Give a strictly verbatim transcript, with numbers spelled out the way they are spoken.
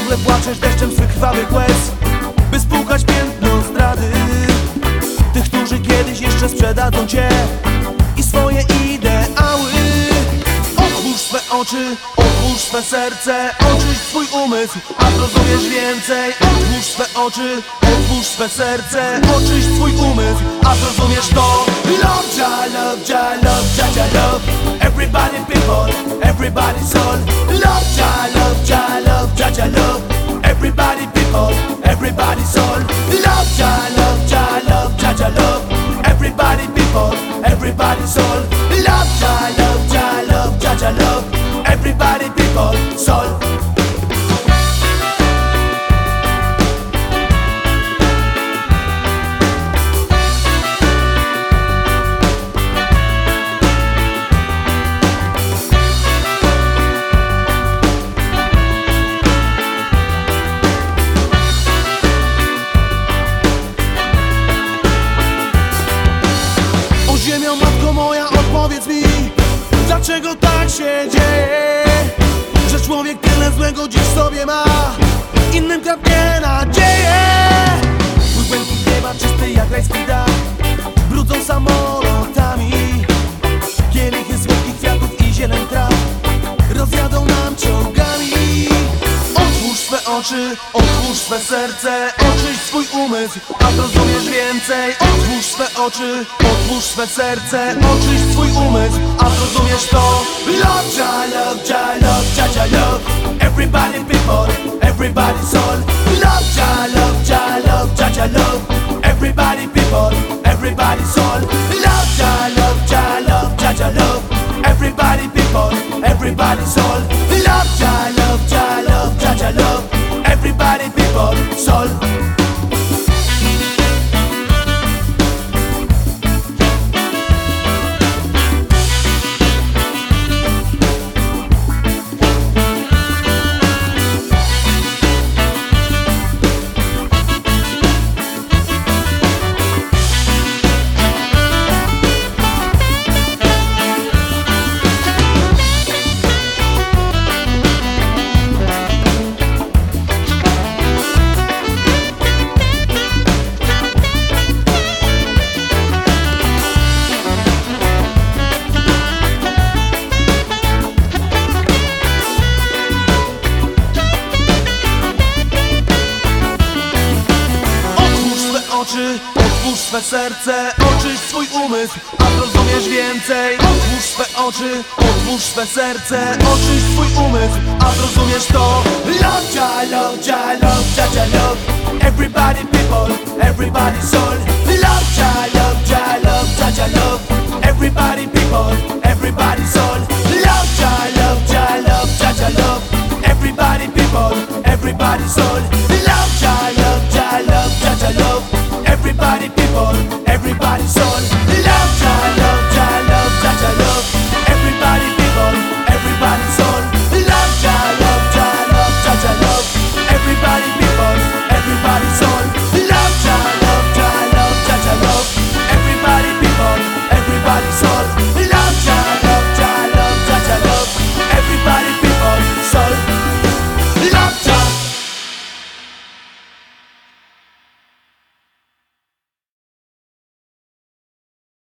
ciągle płaczesz deszczem swych krwawych łez, by spłukać piętno zdrady tych, którzy kiedyś jeszcze sprzedadzą cię i swoje ideały. Otwórz swe oczy, otwórz swe serce, oczyść swój umysł, a zrozumiesz więcej. Otwórz swe oczy, otwórz swe serce, oczyść swój umysł, a zrozumiesz to. Love, Jah, love, Jah, love, Jah, Jah, love. Everybody people, everybody soul. Love, Jah, love, Jah, love, Jah, Jah, love. Everybody people, everybody soul. Love, Jah, love, Jah, love, Jah, Jah, love. Everybody people, everybody soul. Love, Jah, love, Jah, love, Jah, Jah, love. Everybody people, soul. Ziemio, matko moja, odpowiedz mi, dlaczego tak się dzieje, że człowiek tyle złego dziś w sobie ma, innym kradnie nadzieję. Twój błękit nieba czysty jak rajski dach, brudzą samolotami, kielichy słodkich kwiatów i zieleń traw rozjadą nam ciągami. Otwórz swe oczy, otwórz swe serce, oczyść swój umysł, a zrozumiesz więcej. Otwórz swe oczy, otwórz swe serce, oczyść swój umysł, a zrozumiesz to. Love, Jah, love, Jah, love, Jah, Jah, love. Everybody people, everybody soul. Love, Jah, love, Jah, love, Jah, Jah, love. Everybody people, everybody soul. Love, Jah, love, Jah, love, Jah, Jah, love. Everybody people, everybody soul. Love, Jah, love, Jah, love, Jah, Jah, love. Everybody people, soul. Otwórz swe serce, oczyść swój umysł, a zrozumiesz więcej. Otwórz swe oczy, otwórz swe serce, oczyść swój umysł, a zrozumiesz to. Love, Jah, love, Jah, love, Jah, Jah, love. Everybody people, everybody soul. Love, Jah, love, Jah, love, Jah, Jah, love. Everybody people, everybody soul. Love, Jah, love, Jah, love, Jah, Jah, love. Everybody people, everybody soul. Love, Jah, love, Jah, love, Jah, Jah, love. Everybody people, everybody soul.